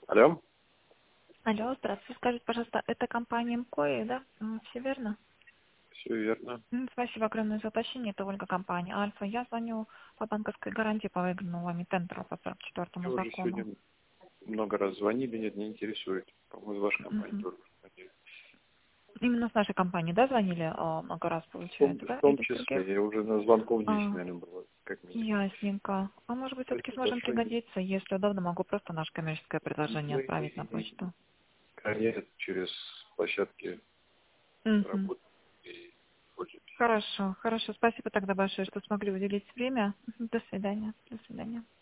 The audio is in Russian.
Алло, Алло, здравствуйте. Скажите, пожалуйста, это компания МКОИ, да? Все верно? все верно. Спасибо огромное за уточнение. Это Ольга, компания Альфа. Я звоню по банковской гарантии по выигранному вами тендеру по Вы 44 уже закону. сегодня много раз звонили, нет, не интересует. По-моему, из вашей компании Мгм. тоже звонили. Именно с нашей компании, да, звонили много раз, В получается, да? том Или с других? числе, я уже на звонков 10, А, наверное, было, как минимум. ясненько. А может быть, все-таки Спасибо сможем большое. пригодиться? Если удобно, могу просто наше коммерческое предложение отправить на Мы почту. конечно, через площадки Мгм. работы и пользуемся. Хорошо, хорошо. Спасибо тогда большое, что смогли уделить время. До свидания. До свидания.